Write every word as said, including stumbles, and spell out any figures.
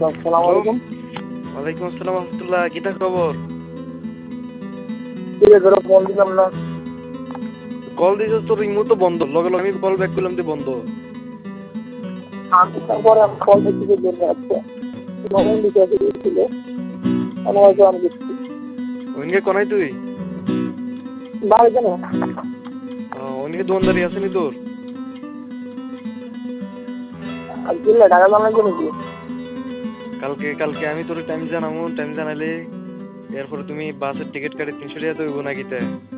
আসসালামু আলাইকুম। ওয়ালাইকুম আসসালাম রহমতুল্লাহ। কিতা খবর? ধীরে ধীরে ফোন দিলাম না। কল দিছ তোর ইমো তো বন্ধ, লগে লগে আমি কল ব্যাক করলাম তো বন্ধ। আমি তারপরে আমি কল দিতে জন্য আছে মোবাইল দিতে দিয়েছিল অনেক আমি দেখছি ওইনকে কোনাই তুই? বাড়ি কেন ওইনকে দোকানদারি আছে নি তোর? আর দিলে টাকা জানার জন্য কি কালকে কালকে আমি তোর টাইম জানাবো, টাইম জানাইলে এরপরে তুমি বাসের টিকিট কাটে তিনশো টাকা তো হইব না কিতে?